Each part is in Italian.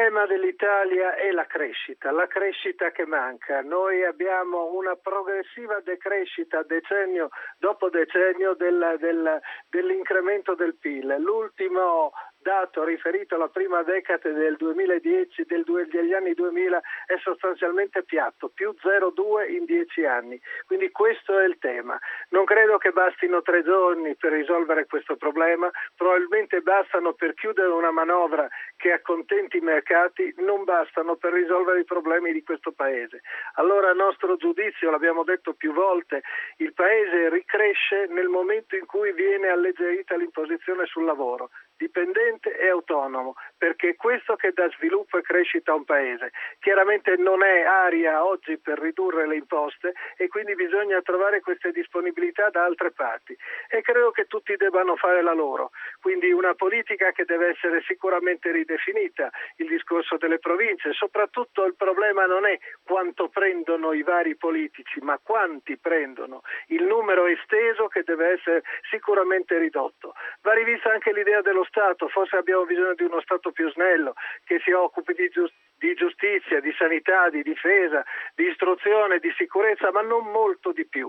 problema dell'Italia è la crescita che manca. Noi abbiamo una progressiva decrescita decennio dopo decennio dell'incremento del PIL. L'ultimo dato riferito alla prima decade del 2010, degli anni 2000, è sostanzialmente piatto, più 0,2 in 10 anni. Quindi questo è il tema. Non credo che bastino 3 giorni per risolvere questo problema, probabilmente bastano per chiudere una manovra che accontenti i mercati, non bastano per risolvere i problemi di questo Paese. Allora, a nostro giudizio, l'abbiamo detto più volte, il Paese ricresce nel momento in cui viene alleggerita l'imposizione sul lavoro, dipendente e autonomo, perché è questo che dà sviluppo e crescita a un Paese. Chiaramente non è aria oggi per ridurre le imposte e quindi bisogna trovare queste disponibilità da altre parti e credo che tutti debbano fare la loro. Quindi una politica che deve essere sicuramente ridefinita, il discorso delle province, soprattutto il problema non è quanto prendono i vari politici, ma quanti prendono. Il numero esteso che deve essere sicuramente ridotto. Va rivista anche l'idea dello Stato, forse abbiamo bisogno di uno Stato più snello, che si occupi di giustizia, di sanità, di difesa, di istruzione, di sicurezza, ma non molto di più.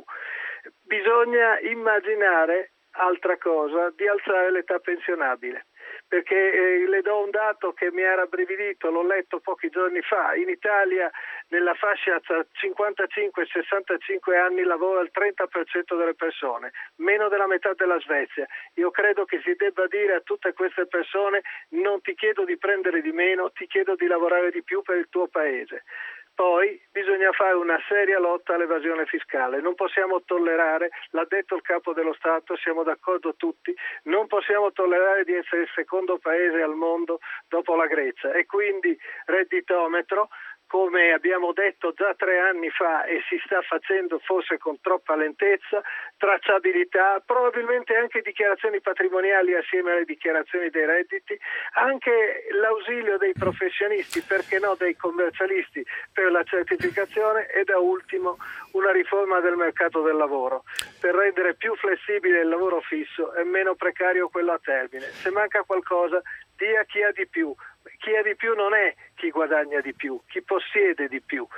Bisogna immaginare altra cosa, di alzare l'età pensionabile. Perché le do un dato che mi ha rabbrividito, l'ho letto pochi giorni fa. In Italia nella fascia tra 55 e 65 anni lavora il 30% delle persone, meno della metà della Svezia. Io credo che si debba dire a tutte queste persone: non ti chiedo di prendere di meno, ti chiedo di lavorare di più per il tuo Paese. Poi bisogna fare una seria lotta all'evasione fiscale, non possiamo tollerare, l'ha detto il Capo dello Stato, siamo d'accordo tutti, non possiamo tollerare di essere il secondo paese al mondo dopo la Grecia e quindi redditometro, come abbiamo detto già 3 anni fa e si sta facendo forse con troppa lentezza, tracciabilità, probabilmente anche dichiarazioni patrimoniali assieme alle dichiarazioni dei redditi, anche l'ausilio dei professionisti, perché no dei commercialisti, per la certificazione e da ultimo una riforma del mercato del lavoro per rendere più flessibile il lavoro fisso e meno precario quello a termine. Se manca qualcosa, dia chi ha di più. Chi ha di più non è chi guadagna di più, chi possiede di più.